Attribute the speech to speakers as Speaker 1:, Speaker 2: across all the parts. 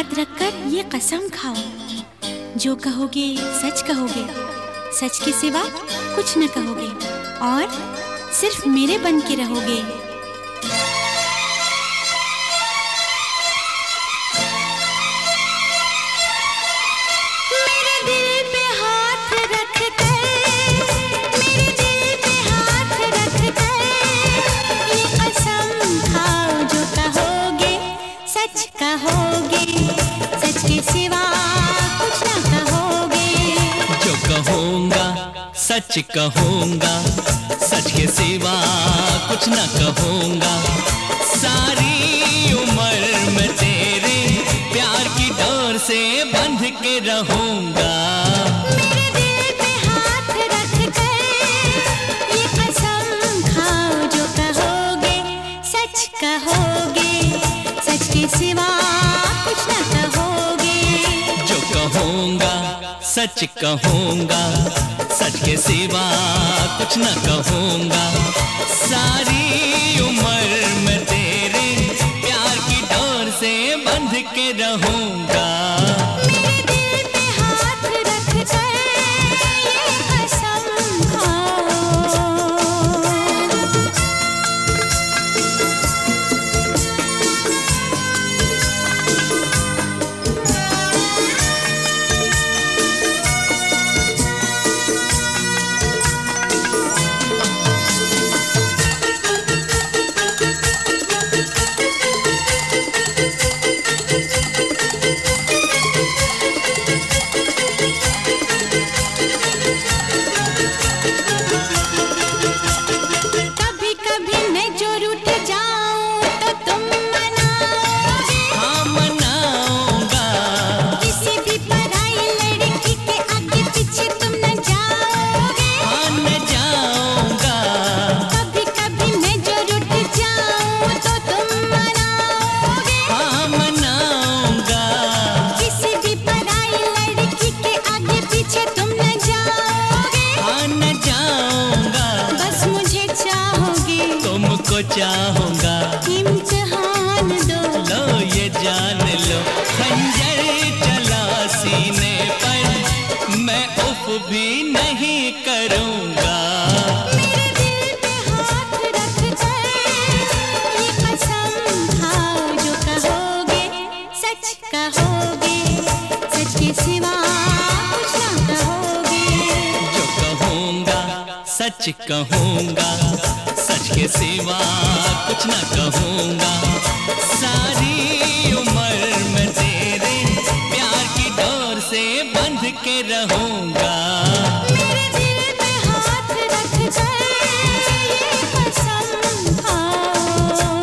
Speaker 1: हाथ रखकर ये कसम खाओ, जो कहोगे सच कहोगे, सच के सिवा कुछ न कहोगे और सिर्फ मेरे बन के रहोगे। मेरे दिल पे हाथ रख कर, मेरे दिल पे हाथ रख कर ये कसम खाओ, जो कहोगे सच कहोगे, सच के सिवा कुछ न कहोगे।
Speaker 2: जो कहूँगा सच कहूँगा, सच के सिवा कुछ न कहूँगा। सारी उम्र मैं तेरे प्यार की डोर से बंध के रहूँगा।
Speaker 1: मेरे दिल पे हाथ रख कर ये कसम खाओ, जो कहोगे सच कहोगे, सच के सिवा कुछ न कहोगे।
Speaker 2: जो कहूँगा सच कहूँगा, सच के सिवा कुछ न कहूँगा। सारी उम्र मैं तेरे प्यार की डोर से बंध के रहूँगा।
Speaker 1: मेरे दिल पे हाथ रख कर ये कसम खाओ।
Speaker 2: चाहूंगा
Speaker 1: इम्तिहान दो,
Speaker 2: लो ये जान लो। खंजर चला सीने पर मैं उफ भी नहीं करूंगा।
Speaker 1: मेरे दिल पे हाथ रख कर ये कसम खाओ, जो कहोगे सच कहोगे, सच के सिवा कुछ न कहोगे।
Speaker 2: जो कहूंगा सच कहूंगा, सच के सिवा कुछ न कहूँगा। सारी उम्र मैं तेरे प्यार की डोर से बंध के रहूँगा।
Speaker 1: मेरे दिल पे हाथ रख कर ये कसम खाओ।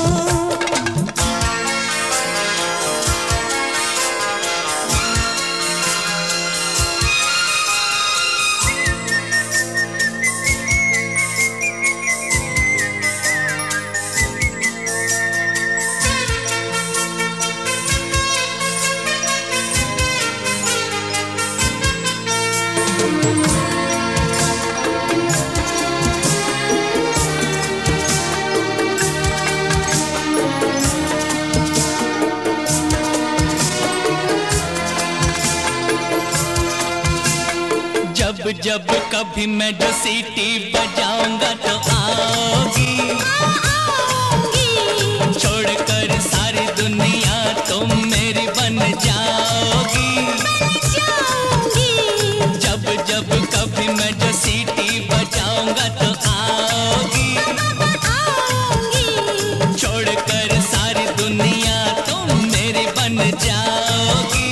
Speaker 2: जब जब कभी मैं जो सीटी बजाऊंगा तो आओगी, छोड़कर सारी दुनिया तुम मेरी बन जाओगी। जब जब कभी मैं जो सीटी बजाऊंगा तो आओगी, छोड़कर सारी दुनिया तुम मेरी बन जाओगी।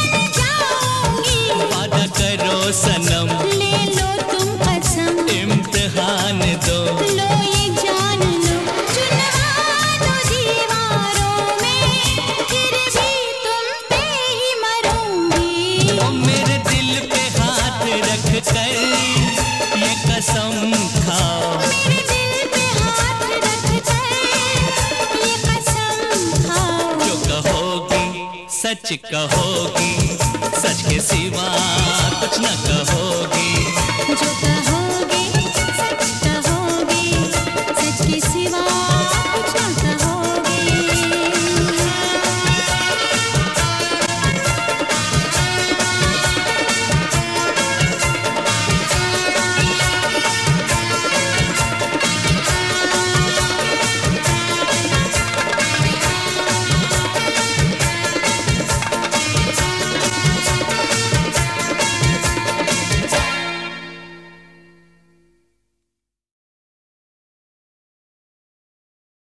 Speaker 2: वादा करो सनम,
Speaker 1: ले लो तुम कसम,
Speaker 2: इम्तिहान दो,
Speaker 1: लो ये जान लो। चुनवा दो दीवारों में, फिर भी तुम पे ही मरूंगी।
Speaker 2: ओ मेरे दिल पे हाथ रख कर ये कसम खाओ।
Speaker 1: मेरे दिल पे हाथ रख कर ये कसम खाओ।
Speaker 2: जो कहोगी सच कहोगी, सच के सिवा कुछ न कहोगी।
Speaker 1: जो कहो